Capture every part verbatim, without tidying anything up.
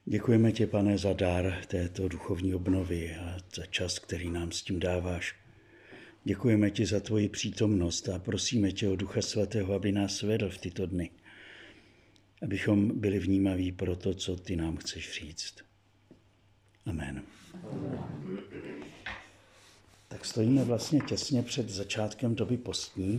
Děkujeme ti, Pane, za dar této duchovní obnovy a za čas, který nám s tím dáváš. Děkujeme ti za tvoji přítomnost a prosíme tě o Ducha Svatého, aby nás vedl v tyto dny, abychom byli vnímaví pro to, co ty nám chceš říct. Amen. Tak stojíme vlastně těsně před začátkem doby postní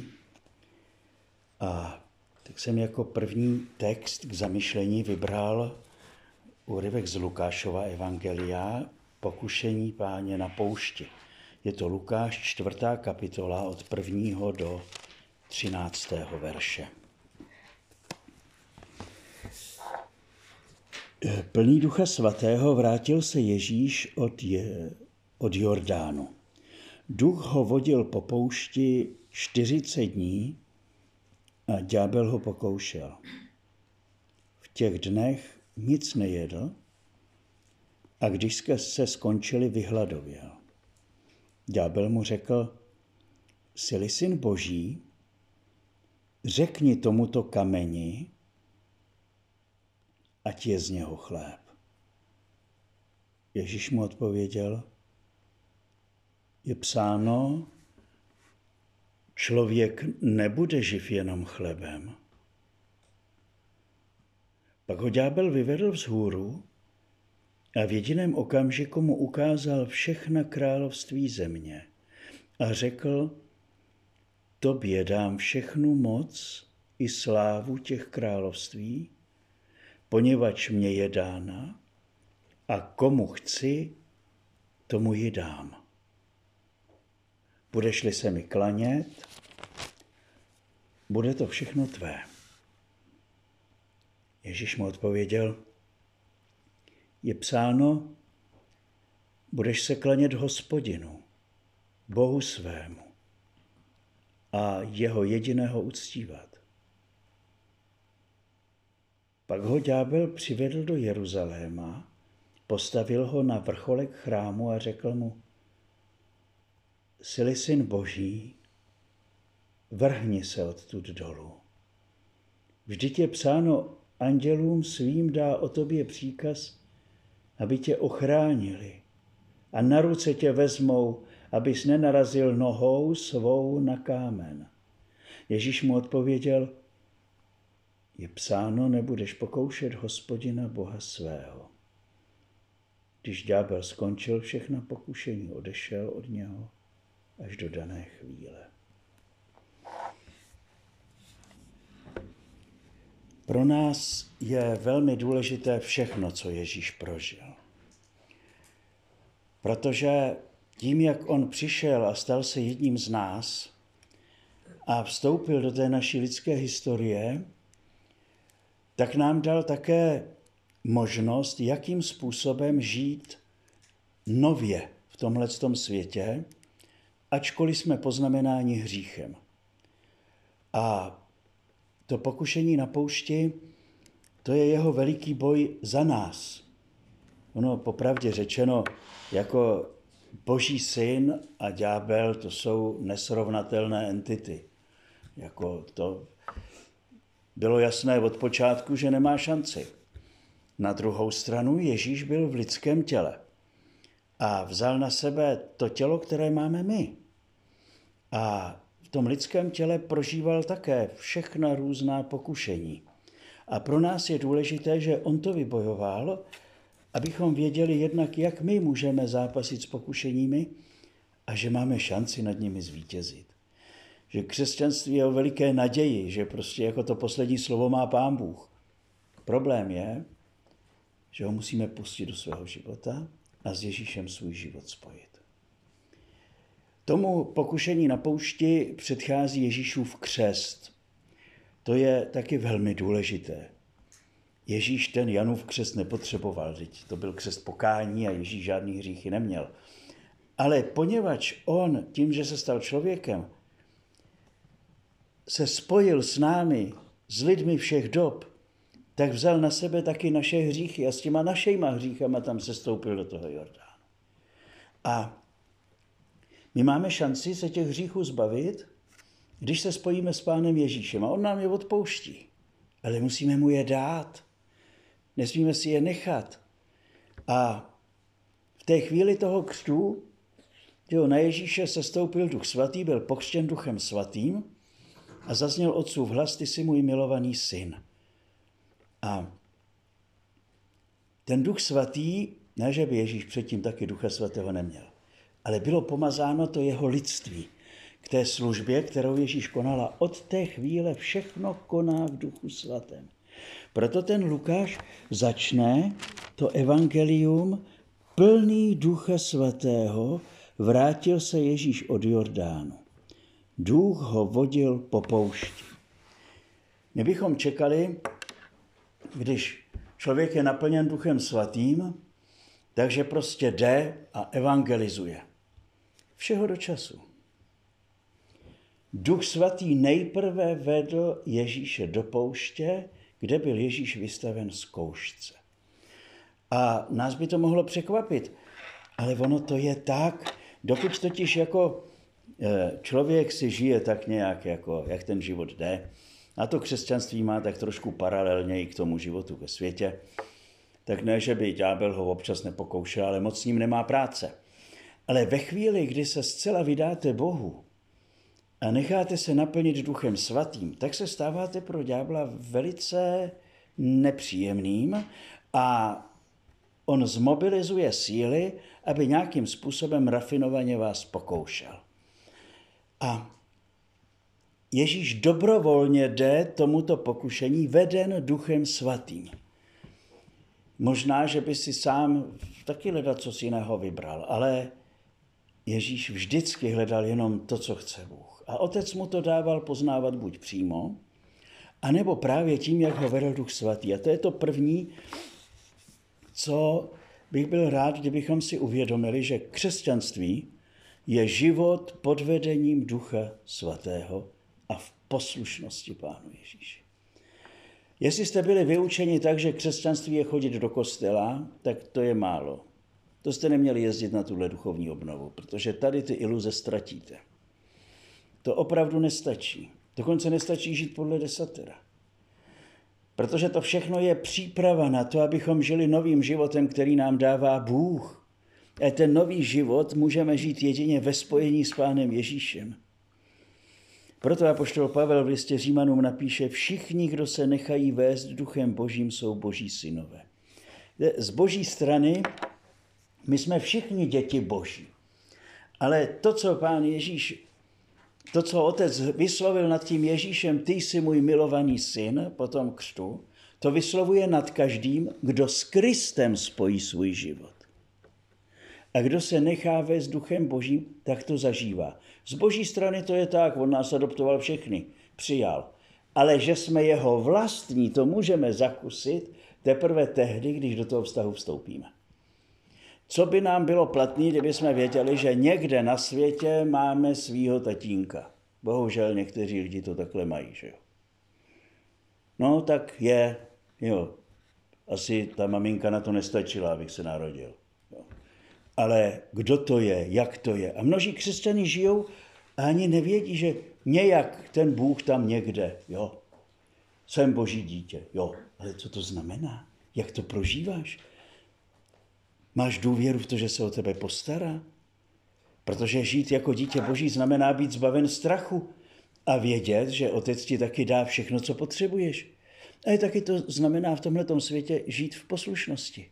a tak jsem jako první text k zamyšlení vybral úryvek z Lukášova evangelia, pokušení Páně na poušti. Je to Lukáš čtvrtá kapitola od prvního do třináctého verše. Plný Ducha Svatého vrátil se Ježíš od, je, od Jordánu. Duch ho vodil po poušti čtyřicet dní a ďábel ho pokoušel. V těch dnech nic nejedl a když se skončili, vyhladověl. Ďábel mu řekl: Jsi-li syn Boží, řekni tomuto kameni, ať je z něho chléb. Ježíš mu odpověděl: Je psáno, člověk nebude živ jenom chlebem. Pak ho ďábel vyvedl vzhůru a v jediném okamžiku mu ukázal všechna království země a řekl: Tobě dám všechnu moc i slávu těch království, poněvadž mě je dána a komu chci, tomu ji dám. Budeš-li se mi klanět, bude to všechno tvé. Ježíš mu odpověděl: Je psáno, budeš se klanět Hospodinu, Bohu svému a jeho jediného uctívat. Pak ho ďábel přivedl do Jeruzaléma, postavil ho na vrcholek chrámu a řekl mu: Jsi-li syn Boží, vrhni se odtud dolů. Vždyť je psáno, andělům svým dá o tobě příkaz, aby tě ochránili a na ruce tě vezmou, abys nenarazil nohou svou na kámen. Ježíš mu odpověděl: Je psáno, nebudeš pokoušet Hospodina Boha svého. Když ďábel skončil všechna pokušení, odešel od něho až do dané chvíle. Pro nás je velmi důležité všechno, co Ježíš prožil. Protože tím, jak on přišel a stal se jedním z nás a vstoupil do té naší lidské historie, tak nám dal také možnost, jakým způsobem žít nově v tomhletom světě, ačkoliv jsme poznamenáni hříchem. A to pokušení na poušti, to je jeho veliký boj za nás. Ono popravdě řečeno, jako Boží syn a ďábel, to jsou nesrovnatelné entity. Jako to bylo jasné od počátku, že nemá šanci. Na druhou stranu Ježíš byl v lidském těle a vzal na sebe to tělo, které máme my. A v tom lidském těle prožíval také všechna různá pokušení. A pro nás je důležité, že on to vybojoval, abychom věděli jednak, jak my můžeme zápasit s pokušeními a že máme šanci nad nimi zvítězit. Že křesťanství je o veliké naději, že prostě jako to poslední slovo má Pán Bůh. Problém je, že ho musíme pustit do svého života a s Ježíšem svůj život spojit. Tomu pokušení na poušti předchází Ježíšův křest. To je taky velmi důležité. Ježíš ten Janův křest nepotřeboval, to byl křest pokání a Ježíš žádný hříchy neměl. Ale poněvadž on tím, že se stal člověkem, se spojil s námi, s lidmi všech dob, tak vzal na sebe taky naše hříchy a s těma našejma hříchama tam se stoupil do toho Jordánu. A my máme šanci se těch hříchů zbavit, když se spojíme s Pánem Ježíšem. A on nám je odpouští, ale musíme mu je dát. Nesmíme si je nechat. A v té chvíli toho křtu, jo, na Ježíše sestoupil Duch Svatý, byl pokřtěn Duchem Svatým a zazněl Otcův hlas, ty jsi můj milovaný syn. A ten Duch Svatý, ne, že by Ježíš předtím taky Ducha Svatého neměl, ale bylo pomazáno to jeho lidství k té službě, kterou Ježíš konala. Od té chvíle všechno koná v Duchu Svatém. Proto ten Lukáš začne to evangelium plný Ducha Svatého, vrátil se Ježíš od Jordánu. Duch ho vodil po poušti. My bychom čekali, když člověk je naplněn Duchem Svatým, takže prostě jde a evangelizuje. Všeho do času. Duch Svatý nejprve vedl Ježíše do pouště, kde byl Ježíš vystaven zkoušce. A nás by to mohlo překvapit, ale ono to je tak, dokud totiž jako člověk si žije tak nějak, jako, jak ten život jde, a to křesťanství má tak trošku paralelně i k tomu životu ve světě, tak ne, že by ďábel ho občas nepokoušel, ale moc s ním nemá práce. Ale ve chvíli, kdy se zcela vydáte Bohu a necháte se naplnit Duchem Svatým, tak se stáváte pro ďábla velice nepříjemným a on zmobilizuje síly, aby nějakým způsobem rafinovaně vás pokoušel. A Ježíš dobrovolně jde tomuto pokušení veden Duchem Svatým. Možná, že by si sám taky hledal co jiného vybral, ale Ježíš vždycky hledal jenom to, co chce Bůh. A Otec mu to dával poznávat buď přímo, anebo právě tím, jak ho vedl Duch Svatý. A to je to první, co bych byl rád, kdybychom si uvědomili, že křesťanství je život pod vedením Ducha Svatého a v poslušnosti Pánu Ježíši. Jestli jste byli vyučeni tak, že křesťanství je chodit do kostela, tak to je málo. To jste neměli jezdit na tuhle duchovní obnovu, protože tady ty iluze ztratíte. To opravdu nestačí. Dokonce nestačí žít podle desatera. Protože to všechno je příprava na to, abychom žili novým životem, který nám dává Bůh. A ten nový život můžeme žít jedině ve spojení s Pánem Ježíšem. Proto apoštol Pavel v listě Římanům napíše, všichni, kdo se nechají vést duchem Božím, jsou Boží synové. Z Boží strany my jsme všichni děti Boží. Ale to, co Pán Ježíš, to, co Otec vyslovil nad tím Ježíšem, ty jsi můj milovaný syn, po tom křtu, to vyslovuje nad každým, kdo s Kristem spojí svůj život. A kdo se nechá vést duchem Božím, tak to zažívá. Z Boží strany to je tak, on nás adoptoval všechny, přijal. Ale že jsme jeho vlastní, to můžeme zakusit teprve tehdy, když do toho vztahu vstoupíme. Co by nám bylo platné, kdyby jsme věděli, že někde na světě máme svýho tatínka. Bohužel někteří lidi to takhle mají, že jo. No tak je, jo, asi ta maminka na to nestačila, abych se narodil. Jo. Ale kdo to je, jak to je? A množí křesťané žijou a ani nevědí, že nějak ten Bůh tam někde, jo. Jsem Boží dítě, jo. Ale co to znamená? Jak to prožíváš? Máš důvěru v to, že se o tebe postará? Protože žít jako dítě Boží znamená být zbaven strachu a vědět, že Otec ti taky dá všechno, co potřebuješ. A je taky to znamená v tomhletom světě žít v poslušnosti.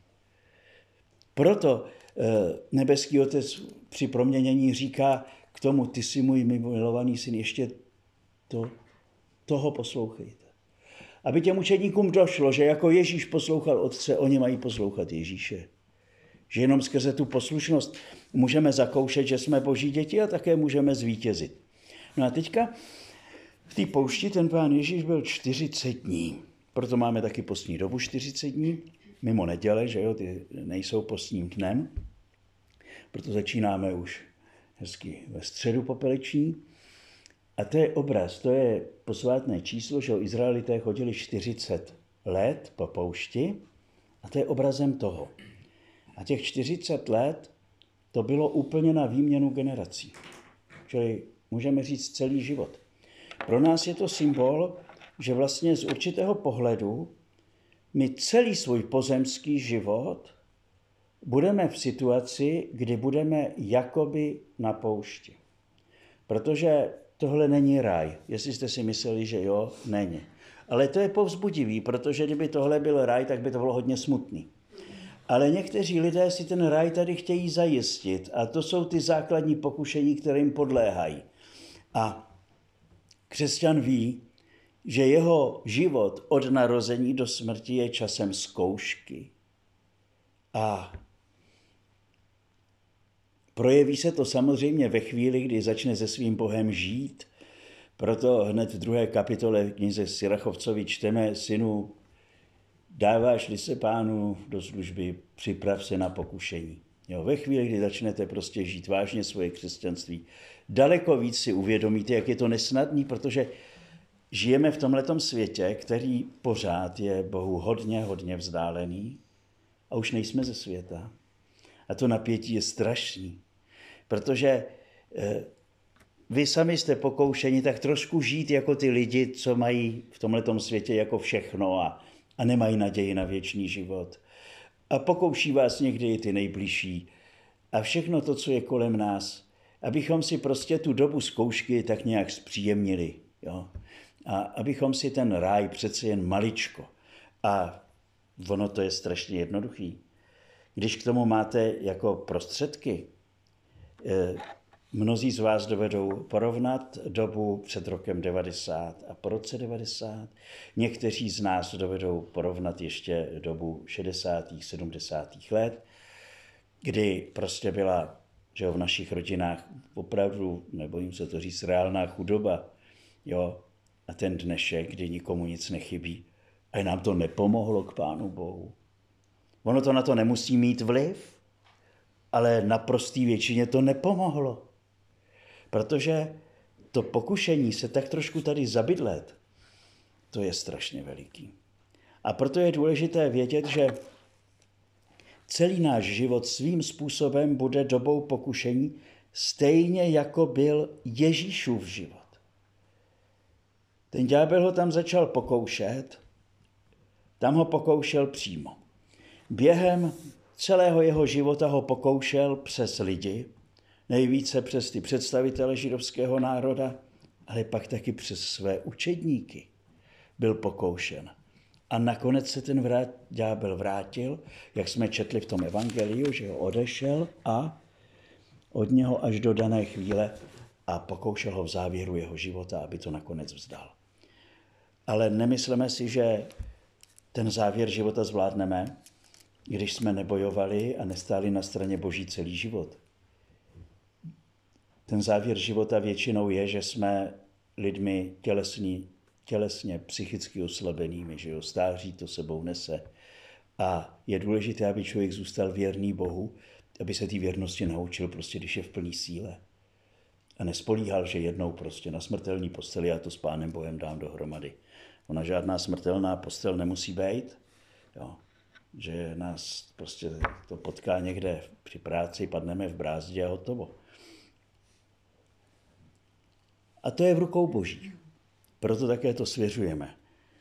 Proto nebeský Otec při proměnění říká k tomu, ty jsi můj milovaný syn, ještě to, toho poslouchejte. Aby těm učedníkům došlo, že jako Ježíš poslouchal Otce, oni mají poslouchat Ježíše. Že jenom skrze tu poslušnost můžeme zakoušet, že jsme Boží děti a také můžeme zvítězit. No a teďka v té poušti ten Pán Ježíš byl čtyřicet dní. Proto máme taky postní dobu čtyřicet dní, mimo neděle, že jo, ty nejsou postním dnem. Proto začínáme už hezky ve středu popeleční. A to je obraz, to je posvátné číslo, že Izraelité chodili čtyřicet let po poušti a to je obrazem toho. A těch čtyřicet let to bylo úplně na výměnu generací. Čili můžeme říct celý život. Pro nás je to symbol, že vlastně z určitého pohledu my celý svůj pozemský život budeme v situaci, kdy budeme jakoby na poušti. Protože tohle není ráj. Jestli jste si mysleli, že jo, není. Ale to je povzbudivý, protože kdyby tohle byl ráj, tak by to bylo hodně smutný. Ale někteří lidé si ten ráj tady chtějí zajistit a to jsou ty základní pokušení, které jim podléhají. A křesťan ví, že jeho život od narození do smrti je časem zkoušky. A projeví se to samozřejmě ve chvíli, kdy začne se svým Bohem žít. Proto hned v druhé kapitole v knize Sirachovcovi čteme: synu, dáváš-li se Pánu do služby, připrav se na pokušení. Jo, ve chvíli, kdy začnete prostě žít vážně svoje křesťanství, daleko víc si uvědomíte, jak je to nesnadný, protože žijeme v tomhletom světě, který pořád je Bohu hodně, hodně vzdálený a už nejsme ze světa. A to napětí je strašný, protože eh, vy sami jste pokoušeni tak trošku žít jako ty lidi, co mají v tomhletom světě jako všechno a, a nemají naději na věčný život. A pokouší vás někdy i ty nejbližší a všechno to, co je kolem nás, abychom si prostě tu dobu zkoušky tak nějak zpříjemnili. Jo? A abychom si ten ráj přece jen maličko. A ono to je strašně jednoduchý. Když k tomu máte jako prostředky, mnozí z vás dovedou porovnat dobu před rokem devadesát a po roce devadesát. Někteří z nás dovedou porovnat ještě dobu šedesátých, sedmdesátých let, kdy prostě byla, že v našich rodinách opravdu, nebojím se to říct, reálná chudoba. Jo? A ten dnešek, kdy nikomu nic nechybí. A nám to nepomohlo k Pánu Bohu. Ono to na to nemusí mít vliv, ale naprostý většině to nepomohlo. Protože to pokušení se tak trošku tady zabydlet, to je strašně veliký. A proto je důležité vědět, že celý náš život svým způsobem bude dobou pokušení, stejně jako byl Ježíšův život. Ten ďábel ho tam začal pokoušet, tam ho pokoušel přímo. Během celého jeho života ho pokoušel přes lidi, nejvíce přes ty představitele židovského národa, ale pak taky přes své učedníky byl pokoušen. A nakonec se ten vrát, ďábel vrátil, jak jsme četli v tom evangeliu, že ho odešel a od něho až do dané chvíle a pokoušel ho v závěru jeho života, aby to nakonec vzdal. Ale nemyslíme si, že ten závěr života zvládneme, když jsme nebojovali a nestáli na straně Boží celý život. Ten závěr života většinou je, že jsme lidmi tělesní, tělesně, psychicky oslabenými, že jo, stáří to sebou nese. A je důležité, aby člověk zůstal věrný Bohu, aby se té věrnosti naučil prostě, když je v plný síle. A nespolíhal, že jednou prostě na smrtelní posteli já to s Pánem Bohem dám dohromady. Ona žádná smrtelná postel nemusí být, jo. Že nás prostě to potká někde při práci, padneme v brázdě a hotovo. A to je v rukou Boží. Proto také to svěřujeme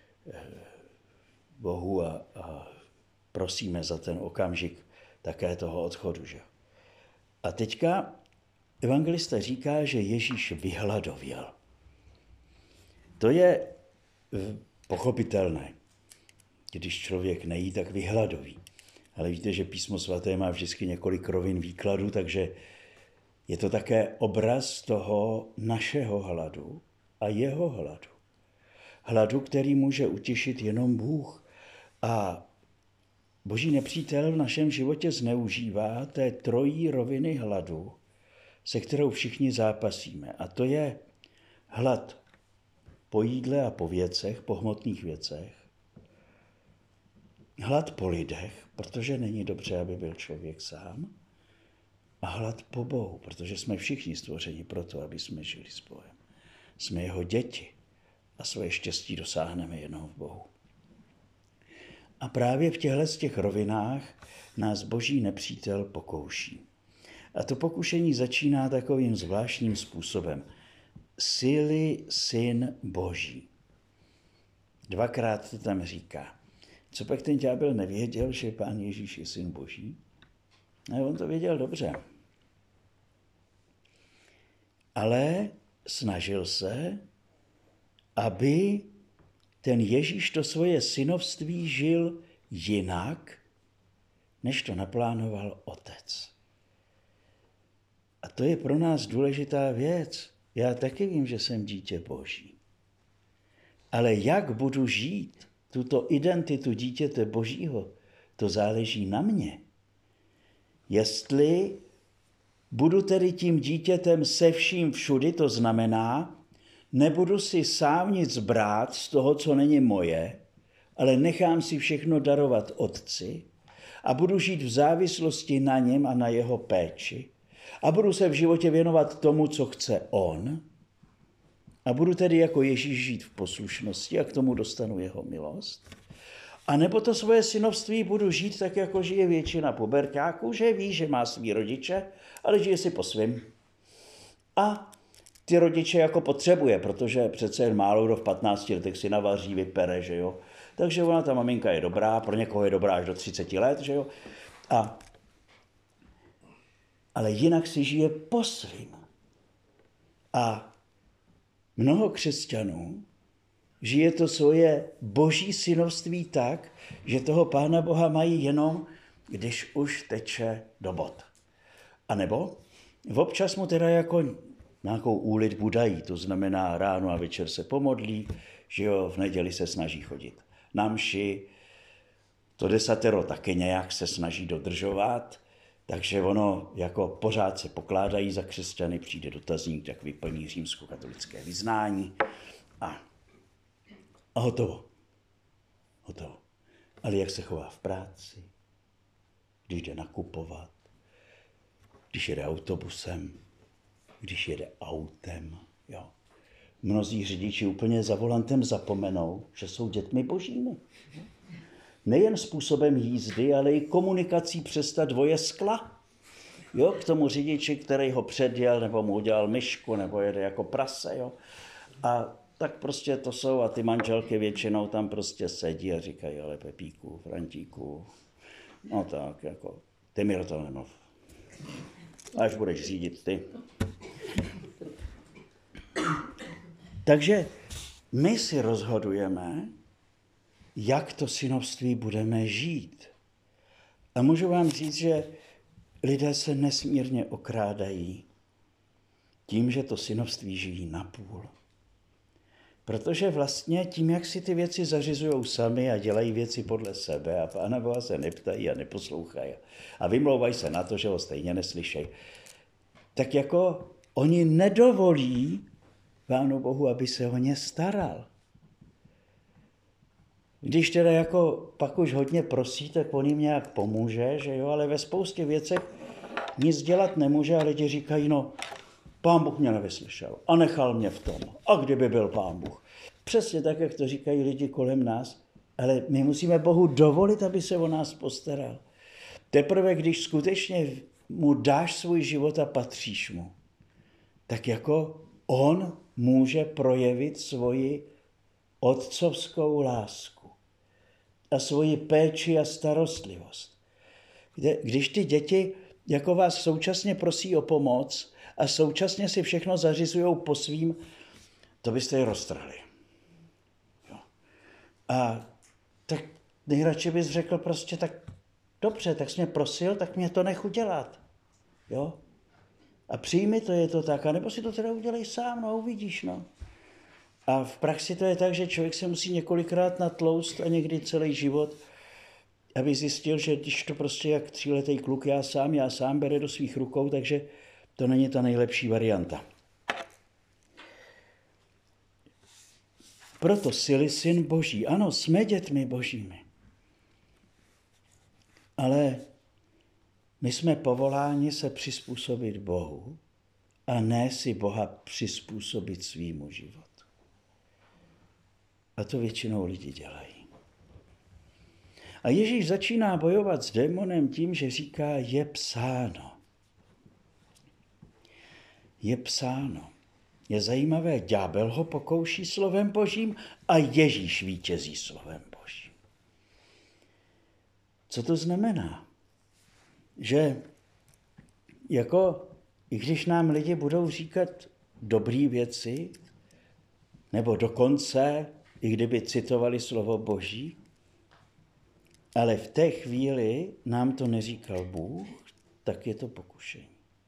Bohu a, a prosíme za ten okamžik také toho odchodu. Že? A teďka evangelista říká, že Ježíš vyhladověl. To je pochopitelné. Když člověk nejí, tak vyhladoví. Ale víte, že Písmo svaté má vždycky několik rovin výkladu, takže je to také obraz toho našeho hladu a jeho hladu. Hladu, který může utěšit jenom Bůh. A Boží nepřítel v našem životě zneužívá té trojí roviny hladu, se kterou všichni zápasíme. A to je hlad po jídle a po věcech, po hmotných věcech. Hlad po lidech, protože není dobře, aby byl člověk sám. A hlad po Bohu, protože jsme všichni stvořeni proto, aby jsme žili s Bohem. Jsme jeho děti a své štěstí dosáhneme jenom v Bohu. A právě v těchto z těch rovinách nás Boží nepřítel pokouší. A to pokušení začíná takovým zvláštním způsobem. Jsi-li syn Boží. Dvakrát to tam říká. Co pak ten ďábel nevěděl, že Pán Ježíš je syn Boží? A on to věděl dobře. Ale snažil se, aby ten Ježíš to svoje synovství žil jinak, než to naplánoval otec. A to je pro nás důležitá věc. Já taky vím, že jsem dítě Boží. Ale jak budu žít tuto identitu dítěte Božího, to záleží na mě. Jestli budu tedy tím dítětem se vším všudy, to znamená, nebudu si sám nic brát z toho, co není moje, ale nechám si všechno darovat otci a budu žít v závislosti na něm a na jeho péči a budu se v životě věnovat tomu, co chce on a budu tedy jako Ježíš žít v poslušnosti a k tomu dostanu jeho milost. A nebo to svoje synovství budu žít tak, jako žije většina puberťáků, že ví, že má svý rodiče, ale žije si po svým. A ty rodiče jako potřebuje, protože přece jen málo kdo v patnácti letech si navaří, vypere, že jo. Takže ona, ta maminka je dobrá, pro někoho je dobrá až do třiceti let, že jo. A, ale jinak si žije po svým. A mnoho křesťanů žije to svoje boží synovství tak, že toho Pána Boha mají jenom, když už teče do bod. A nebo občas mu teda jako nějakou úlitbu dají, to znamená ráno a večer se pomodlí, že jo, v neděli se snaží chodit na mši, to desatero taky nějak se snaží dodržovat, takže ono jako pořád se pokládají za křesťany, přijde dotazník, tak vyplní římskokatolické vyznání a, a hotovo. Hotovo. Ale jak se chová v práci, když jde nakupovat, když jede autobusem, když jede autem, jo. Mnozí řidiči úplně za volantem zapomenou, že jsou dětmi božími. Nejen způsobem jízdy, ale i komunikací přes ta dvoje skla. Jo, k tomu řidiči, který ho předjel, nebo mu udělal myšku, nebo jede jako prase, jo. A tak prostě to jsou, a ty manželky většinou tam prostě sedí a říkají, ale Pepíku, Frantíku, no tak, jako, ty mi do toho nemluv. Až budeš řídit ty. Takže my si rozhodujeme, jak to synovství budeme žít. A můžu vám říct, že lidé se nesmírně okrádají tím, že to synovství žijí napůl. Protože vlastně tím, jak si ty věci zařizují sami a dělají věci podle sebe a Pána Boha se neptají a neposlouchají a vymlouvají se na to, že ho stejně neslyšejí, tak jako oni nedovolí Pánu Bohu, aby se o ně staral. Když teda jako pak už hodně prosí, tak on jim nějak pomůže, že jo, ale ve spoustě věcech nic dělat nemůže a lidi říkají, no, Pán Bůh mě nevyslyšel a nechal mě v tom. A kdyby byl Pán Bůh. Přesně tak, jak to říkají lidi kolem nás, ale my musíme Bohu dovolit, aby se o nás postaral. Teprve, když skutečně mu dáš svůj život a patříš mu, tak jako on může projevit svoji otcovskou lásku a svoji péči a starostlivost. Když ty děti jako vás současně prosí o pomoc a současně si všechno zařizují po svým, to byste je roztrhli. Jo. A tak nejradši bys řekl prostě, tak dobře, tak jsi mě prosil, tak mě to nech udělat. Jo? A přijmi to, je to tak, anebo si to teda udělej sám, no uvidíš, no. A v praxi to je tak, že člověk se musí několikrát natlouct a někdy celý život, aby zjistil, že když to prostě jak tříletý kluk, já sám, já sám bere do svých rukou, takže to není ta nejlepší varianta. Proto sily syn Boží. Ano, jsme dětmi Božími. Ale my jsme povoláni se přizpůsobit Bohu a ne si Boha přizpůsobit svýmu životu. A to většinou lidi dělají. A Ježíš začíná bojovat s démonem tím, že říká, je psáno. Je psáno. Je zajímavé, ďábel ho pokouší slovem Božím a Ježíš vítězí slovem Božím. Co to znamená? Že jako, i když nám lidi budou říkat dobré věci, nebo dokonce, i kdyby citovali slovo Boží, ale v té chvíli nám to neříkal Bůh, tak je to pokušení.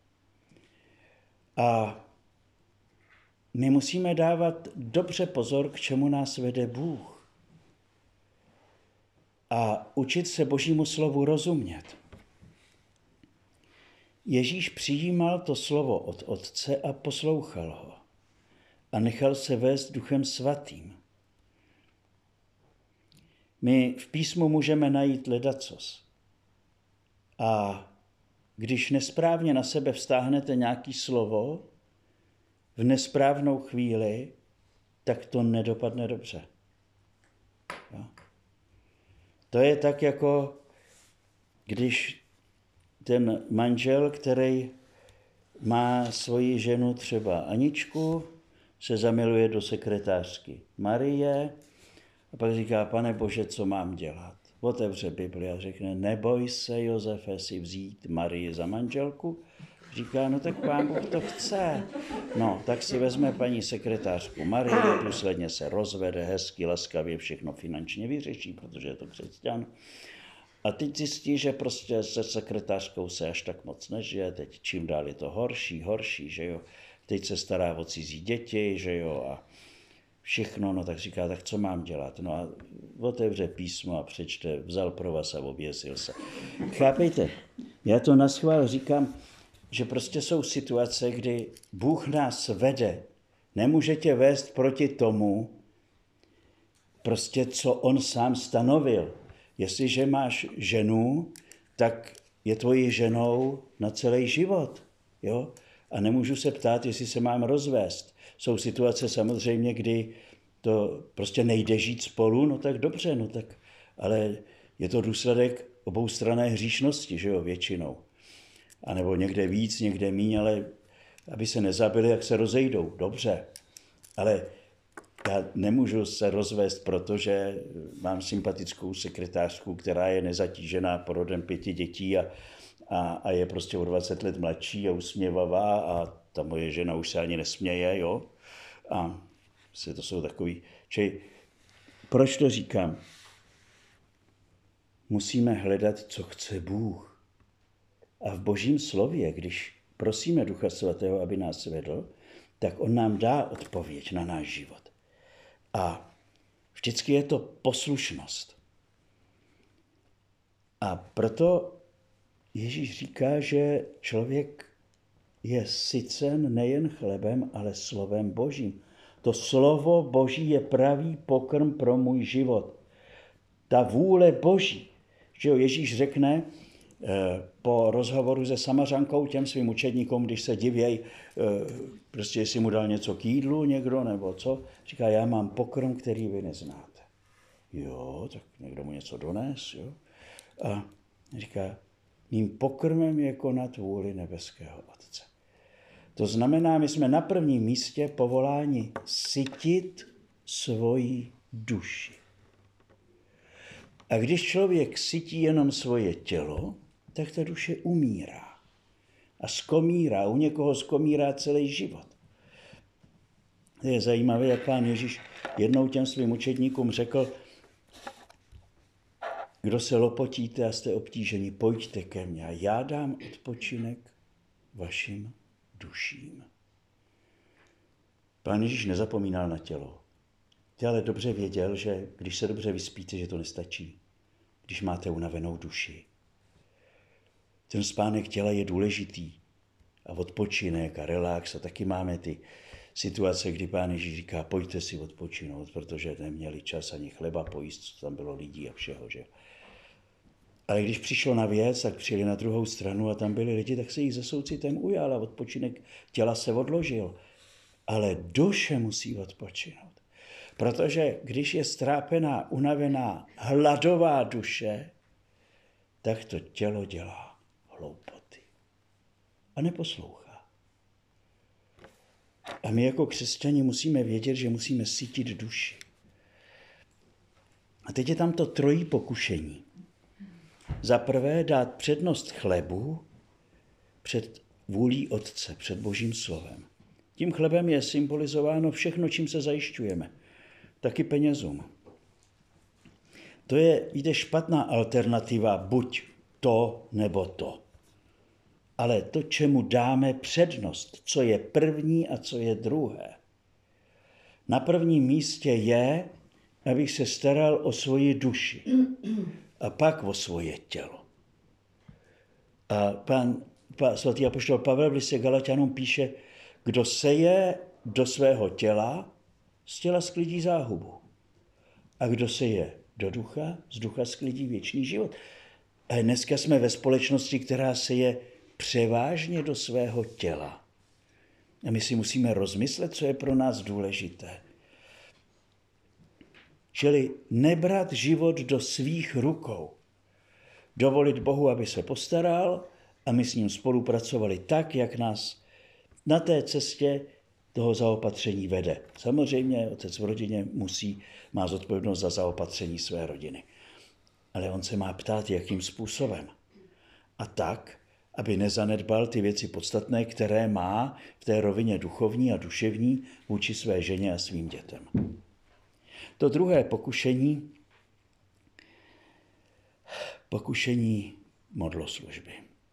A my musíme dávat dobře pozor, k čemu nás vede Bůh. A učit se Božímu slovu rozumět. Ježíš přijímal to slovo od Otce a poslouchal ho. A nechal se vést Duchem Svatým. My v písmu můžeme najít ledacos. A když nesprávně na sebe vztáhnete nějaké slovo, v nesprávnou chvíli, tak to nedopadne dobře. Jo? To je tak, jako když ten manžel, který má svoji ženu třeba Aničku, se zamiluje do sekretářky Marie a pak říká, Pane Bože, co mám dělat? Otevře Bibli a řekne, neboj se, Josefe, si vzít Marii za manželku. Říká, no tak Pán Bůh to chce. No, tak si vezme paní sekretářku Marii, důsledně se rozvede, hezky, laskavě, všechno finančně vyřeší, protože je to křesťan. A teď zjistí, že prostě se sekretářkou se až tak moc nežije, teď čím dál je to horší, horší, že jo. Teď se stará o cizí děti, že jo, a všechno, no tak říká, tak co mám dělat? No a otevře písmo a přečte, vzal provaz a oběsil se. Chápejte, já to naschvál říkám, že prostě jsou situace, kdy Bůh nás vede. Nemůže tě vést proti tomu, prostě co on sám stanovil. Jestliže máš ženu, tak je tvojí ženou na celý život. Jo? A nemůžu se ptát, jestli se mám rozvést. Jsou situace samozřejmě, kdy to prostě nejde žít spolu, no tak dobře, no tak, ale je to důsledek oboustranné hříšnosti, že jo, většinou. A nebo někde víc, někde míň, ale aby se nezabili, jak se rozejdou. Dobře, ale já nemůžu se rozvést, protože mám sympatickou sekretářku, která je nezatížená porodem pěti dětí a, a, a je prostě o dvacet let mladší a usměvavá a ta moje žena už se ani nesměje, jo. A se to jsou takový... Čili proč to říkám? Musíme hledat, co chce Bůh. A v Božím slově, když prosíme Ducha Svatého, aby nás vedl, tak on nám dá odpověď na náš život. A vždycky je to poslušnost. A proto Ježíš říká, že člověk je sycen nejen chlebem, ale slovem Božím. To slovo Boží je pravý pokrm pro můj život. Ta vůle Boží. Že jo, Ježíš řekne po rozhovoru se Samařankou těm svým učedníkům, když se divějí, prostě jestli mu dal něco k jídlu někdo nebo co, říká, já mám pokrm, který vy neznáte. Jo, tak někdo mu něco dones, jo. A říká, mým pokrmem je konat vůli nebeského Otce. To znamená, my jsme na prvním místě povoláni sytit svoji duši. A když člověk sytí jenom svoje tělo, tak ta duše umírá. A skomírá, u někoho skomírá celý život. To je zajímavé, jak Pán Ježíš jednou těm svým učedníkům řekl, kdo se lopotíte a jste obtíženi, pojďte ke mně a já dám odpočinek vašim duším. Pán Ježíš nezapomínal na tělo. Ty ale dobře věděl, že když se dobře vyspíte, že to nestačí, když máte unavenou duši. Ten spánek těla je důležitý a odpočinek a relax a taky máme ty situace, kdy Pán Ježíš říká, pojďte si odpočinout, protože neměli čas ani chleba pojíst, co tam bylo lidí a všeho, že. Ale když přišlo na věc, tak přijeli na druhou stranu a tam byli lidi, tak se jich ze soucitem ujal a odpočinek těla se odložil. Ale duše musí odpočinout. Protože když je strápená, unavená, hladová duše, tak to tělo dělá hloupoty a neposlouchá. A my jako křesťani musíme vědět, že musíme sytit duši. A teď je tam to trojí pokušení. Za prvé dát přednost chlebu před vůlí Otce, před Božím slovem. Tím chlebem je symbolizováno všechno, čím se zajišťujeme. Taky penězům. To je, víte, špatná alternativa, buď to, nebo to. Ale to, čemu dáme přednost, co je první a co je druhé. Na prvním místě je, abych se staral o svoji duši a pak o svoje tělo. A pan, pan svatý apoštol Pavel v listě Galatianům píše, kdo seje do svého těla, z těla sklidí záhubu. A kdo seje do ducha, z ducha sklidí věčný život. A dneska jsme ve společnosti, která seje převážně do svého těla. A my si musíme rozmyslet, co je pro nás důležité. Čili nebrat život do svých rukou. Dovolit Bohu, aby se postaral a my s ním spolupracovali tak, jak nás na té cestě toho zaopatření vede. Samozřejmě otec v rodině musí, má zodpovědnost za zaopatření své rodiny. Ale on se má ptát, jakým způsobem. A tak, aby nezanedbal ty věci podstatné, které má v té rovině duchovní a duševní vůči své ženě a svým dětem. To druhé pokušení, pokušení modloslužby.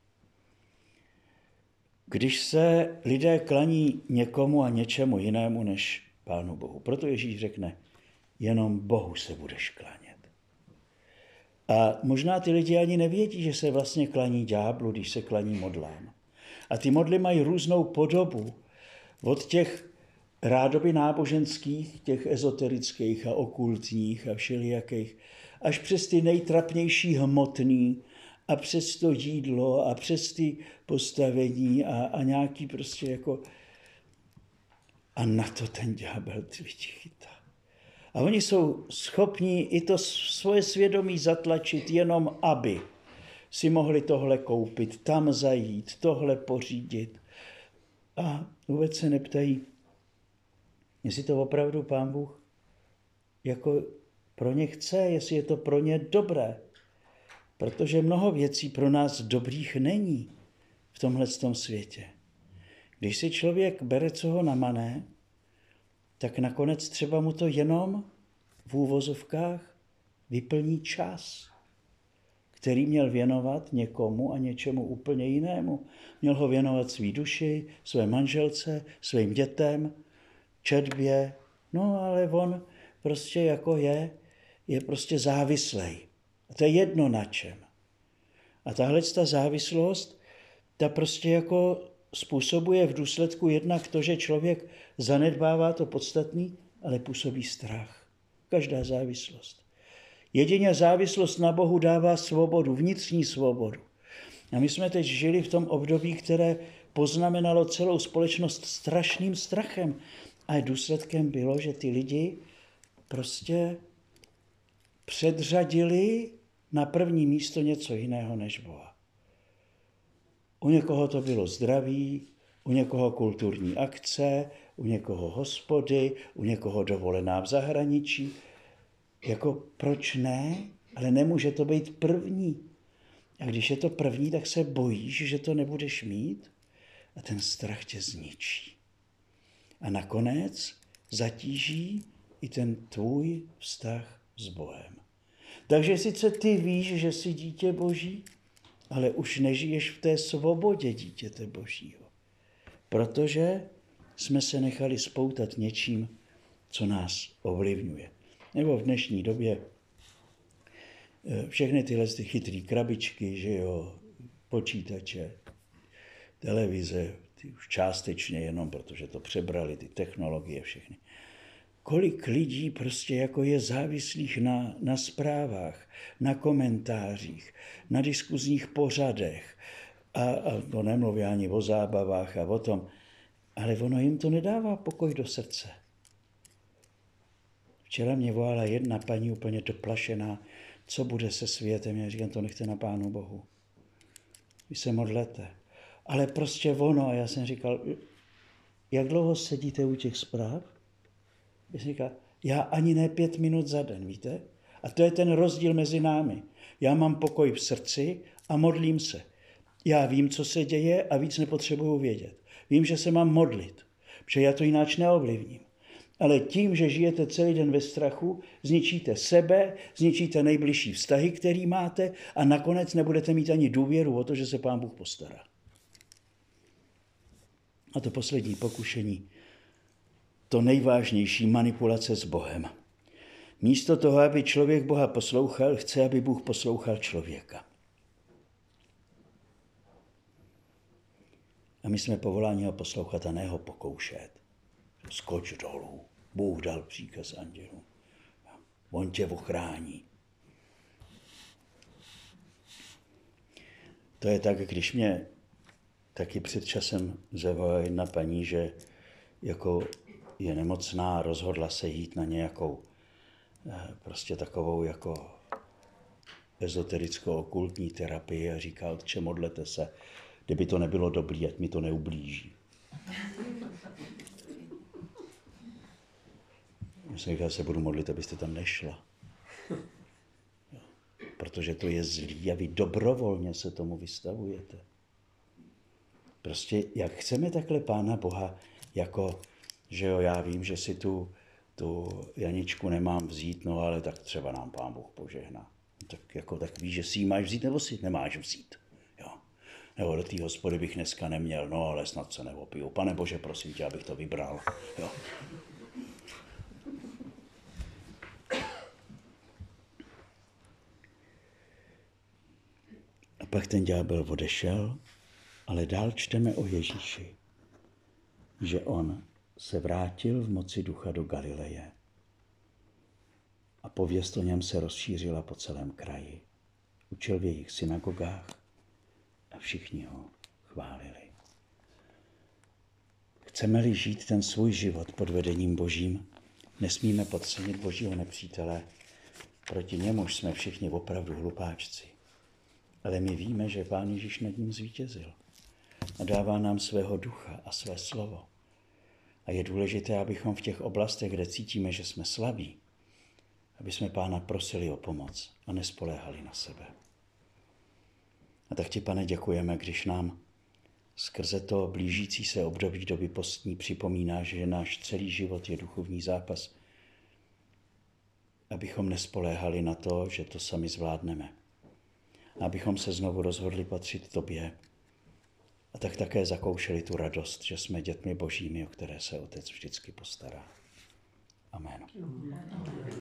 Když se lidé klaní někomu a něčemu jinému než Pánu Bohu. Proto Ježíš řekne, jenom Bohu se budeš klanět. A možná ty lidi ani nevědí, že se vlastně klaní ďáblu, když se klaní modlám. A ty modly mají různou podobu. Od těch rádoby náboženských, těch ezoterických a okultních a všelijakých, až přes ty nejtrapnější hmotný a přes to jídlo a přes ty postavení a, a nějaký prostě jako... A na to ten ďábel ty lidi chytá. A oni jsou schopní i to svoje svědomí zatlačit jenom, aby si mohli tohle koupit, tam zajít, tohle pořídit. A vůbec se neptají, jestli to opravdu Pán Bůh jako pro ně chce, jestli je to pro ně dobré. Protože mnoho věcí pro nás dobrých není v tomhletom světě. Když si člověk bere, co ho namane, tak nakonec třeba mu to jenom v úvozovkách vyplní čas, který měl věnovat někomu a něčemu úplně jinému. Měl ho věnovat svý duši, své manželce, svým dětem, četbě. No ale on prostě jako je, je prostě závislej. A to je jedno na čem. A tahle ta závislost, ta prostě jako způsobuje v důsledku jednak to, že člověk zanedbává to podstatný, ale působí strach. Každá závislost. Jedině závislost na Bohu dává svobodu, vnitřní svobodu. A my jsme teď žili v tom období, které poznamenalo celou společnost strašným strachem. A důsledkem bylo, že ty lidi prostě předřadili na první místo něco jiného než Boha. U někoho to bylo zdraví, u někoho kulturní akce, u někoho hospody, u někoho dovolená v zahraničí. Jako proč ne? Ale nemůže to být první. A když je to první, tak se bojíš, že to nebudeš mít a ten strach tě zničí. A nakonec zatíží i ten tvůj vztah s Bohem. Takže sice ty víš, že jsi dítě Boží, ale už nežiješ v té svobodě dítěte Božího. Protože jsme se nechali spoutat něčím, co nás ovlivňuje. Nebo v dnešní době všechny tyhle ty chytrý krabičky, že jo, počítače, televize, ty už částečně jenom, protože to přebrali, ty technologie všechny. Kolik lidí prostě jako je závislých na, na zprávách, na komentářích, na diskuzních pořadech. A, a to nemluví ani o zábavách a o tom. Ale ono jim to nedává pokoj do srdce. Včera mě volala jedna paní úplně doplašená, co bude se světem. Já říkám, to nechte na Pánu Bohu. Vy se modlete. Ale prostě ono, a já jsem říkal, jak dlouho sedíte u těch zpráv? Já jsem říkal, já ani ne pět minut za den, víte? A to je ten rozdíl mezi námi. Já mám pokoj v srdci a modlím se. Já vím, co se děje a víc nepotřebuju vědět. Vím, že se mám modlit, protože já to jináč neovlivním. Ale tím, že žijete celý den ve strachu, zničíte sebe, zničíte nejbližší vztahy, který máte a nakonec nebudete mít ani důvěru o to, že se Pán Bůh postará. A to poslední pokušení, to nejvážnější, manipulace s Bohem. Místo toho, aby člověk Boha poslouchal, chce, aby Bůh poslouchal člověka. A my jsme povoláni ho poslouchat a ne ho pokoušet. Skoč dolů. Bůh dal příkaz andělům. On tě ochrání. To je tak, když mě taky před časem zavolala jedna paní, že jako je nemocná, rozhodla se jít na nějakou prostě takovou jako ezoterickou okultní terapii a říká, otče, modlete se, kdyby to nebylo dobrý, ať mi to neublíží. Já jsem říkal, se budu modlit, abyste tam nešla. Jo. Protože to je zlý a vy dobrovolně se tomu vystavujete. Prostě jak chceme takhle Pána Boha, jako, že jo, já vím, že si tu, tu Janičku nemám vzít, no ale tak třeba nám Pán Bůh požehná. Tak jako tak víš, že si ji máš vzít, nebo si nemáš vzít. Jo. Nebo do té hospody bych dneska neměl, no ale snad se neopiju. Pane Bože, prosím tě, abych to vybral. Jo. A pak ten ďábel odešel, ale dál čteme o Ježíši, že on se vrátil v moci ducha do Galileje a pověst o něm se rozšířila po celém kraji. Učil v jejich synagogách a všichni ho chválili. Chceme-li žít ten svůj život pod vedením Božím, nesmíme podcenit Božího nepřítele, proti němuž jsme všichni opravdu hlupáčci. Ale my víme, že Pán Ježíš nad ním zvítězil a dává nám svého ducha a své slovo. A je důležité, abychom v těch oblastech, kde cítíme, že jsme slabí, aby jsme Pána prosili o pomoc a nespoléhali na sebe. A tak ti, Pane, děkujeme, když nám skrze to blížící se období doby postní připomíná, že náš celý život je duchovní zápas, abychom nespoléhali na to, že to sami zvládneme. A abychom se znovu rozhodli patřit tobě a tak také zakoušeli tu radost, že jsme dětmi božími, o které se Otec vždycky postará. Amen.